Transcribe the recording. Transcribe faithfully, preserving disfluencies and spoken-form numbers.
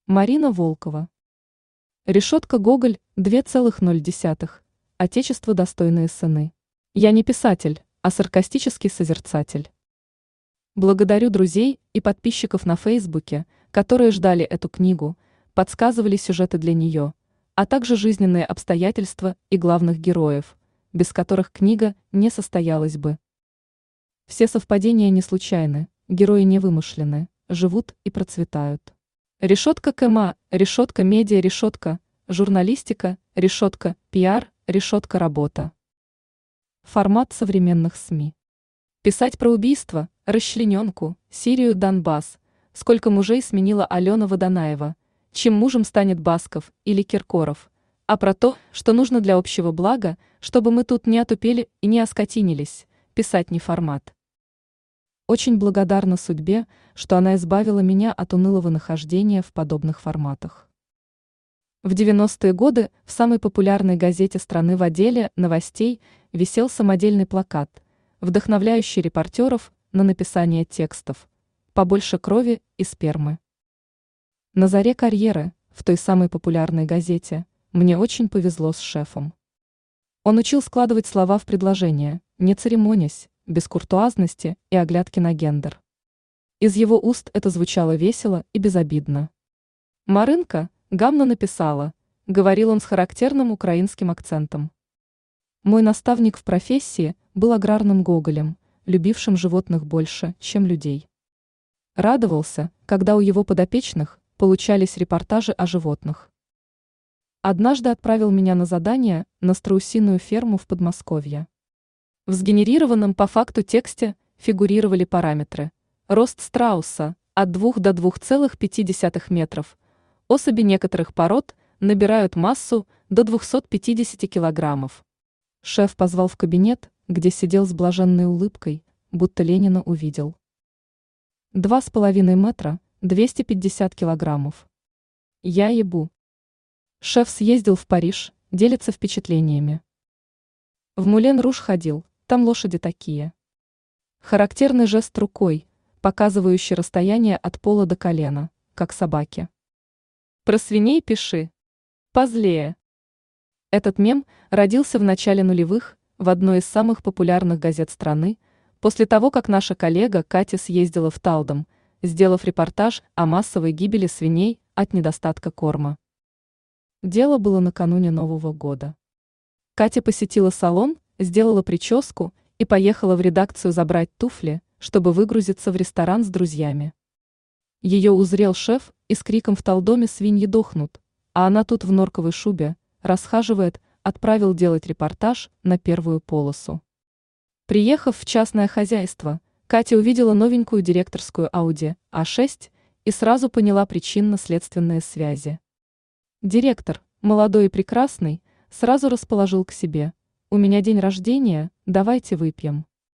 Марина Волкова. Решетка Гоголь, две целых ноль десятых. Отечество достойные сыны. Я не писатель, а саркастический созерцатель. Благодарю друзей и подписчиков на Фейсбуке, которые ждали эту книгу, подсказывали сюжеты для нее, а также жизненные обстоятельства и главных героев, без которых книга не состоялась бы. Все совпадения не случайны, герои не вымышлены, живут и процветают. Решетка КМА, решетка медиа, решетка, журналистика, решетка, пиар, решетка работа. Формат современных СМИ. Писать про убийство, расчлененку, Сирию, Донбасс, сколько мужей сменила Алена Водонаева, чьим мужем станет Басков или Киркоров, а про то, что нужно для общего блага, чтобы мы тут не отупели и не оскотинились, писать не формат. Очень благодарна судьбе, что она избавила меня от унылого нахождения в подобных форматах. В девяностые годы в самой популярной газете страны в отделе новостей висел самодельный плакат, вдохновляющий репортеров на написание текстов «Побольше крови и спермы». На заре карьеры, в той самой популярной газете, мне очень повезло с шефом. Он учил складывать слова в предложения, не церемонясь, без куртуазности и оглядки на гендер. Из его уст это звучало весело и безобидно. «Маринка, гамно написала», — говорил он с характерным украинским акцентом. Мой наставник в профессии был аграрным Гоголем, любившим животных больше, чем людей. Радовался, когда у его подопечных получались репортажи о животных. Однажды отправил меня на задание на страусиную ферму в Подмосковье. В сгенерированном по факту тексте фигурировали параметры: рост страуса от двух до двух целых пяти десятых метров, особи некоторых пород набирают массу до двухсот пятидесяти килограммов. Шеф позвал в кабинет, где сидел с блаженной улыбкой, будто Ленина увидел. Два с половиной метра, двести пятьдесят килограммов. Я ебу. Шеф съездил в Париж, делится впечатлениями. В Мулен-Руж ходил, там лошади такие. Характерный жест рукой, показывающий расстояние от пола до колена, как собаки. Про свиней пиши. Позлее. Этот мем родился в начале нулевых в одной из самых популярных газет страны, после того, как наша коллега Катя съездила в Талдом, сделав репортаж о массовой гибели свиней от недостатка корма. Дело было накануне Нового года. Катя посетила салон, сделала прическу и поехала в редакцию забрать туфли, чтобы выгрузиться в ресторан с друзьями. Ее узрел шеф и с криком: «В Талдоме свиньи дохнут», а она тут в норковой шубе, расхаживает, отправил делать репортаж на первую полосу. Приехав в частное хозяйство, Катя увидела новенькую директорскую Audi а шесть и сразу поняла причинно-следственные связи. Директор, молодой и прекрасный, сразу расположил к себе: «У меня день рождения, давайте выпьем».